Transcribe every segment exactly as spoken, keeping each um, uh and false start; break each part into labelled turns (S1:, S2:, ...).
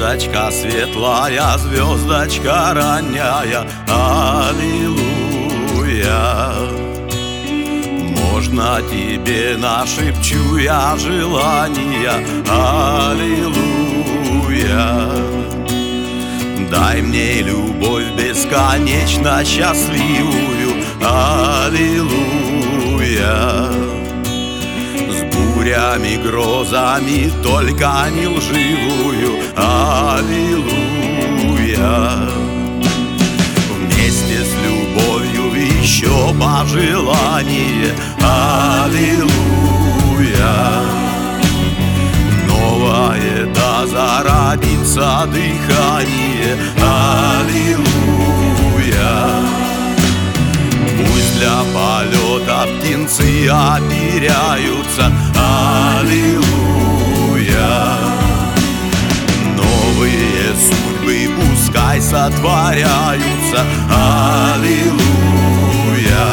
S1: Звездочка светлая, звездочка ранняя, аллилуйя. Можно тебе нашепчу я желания, аллилуйя. Дай мне любовь бесконечно счастливую, аллилуйя. С бурями, грозами, только не лживую, аллилуйя. Вместе с любовью еще пожелание, аллилуйя. Новое да зародится дыхание, аллилуйя. Пусть для полета птенцы оперяются, аллилуйя. Новые судьбы пускай сотворяются, аллилуйя.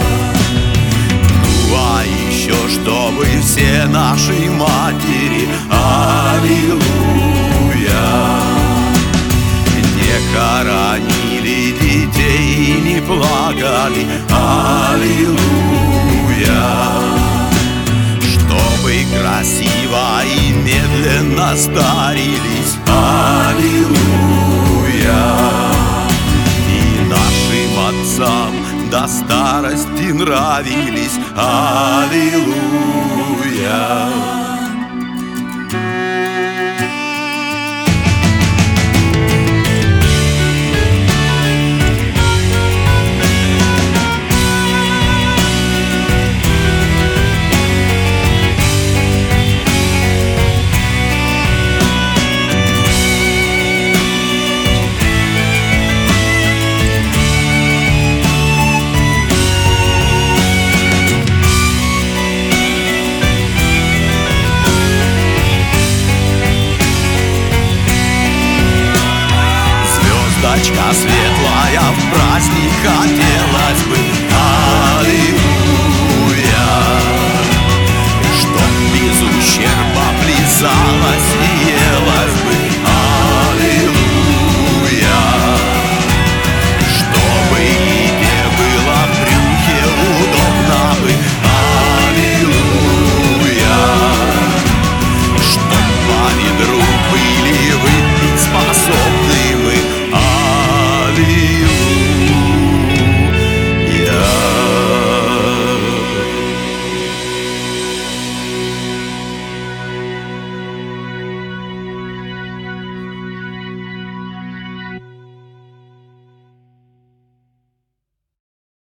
S1: Ну а еще чтобы все наши матери, аллилуйя, не хоронили детей и не плакали, аллилуйя. Чтобы красиво и медленно старились, аллилуйя. И нашим отцам до старости нравились, аллилуйя. Звездочка светлая в праздник хотела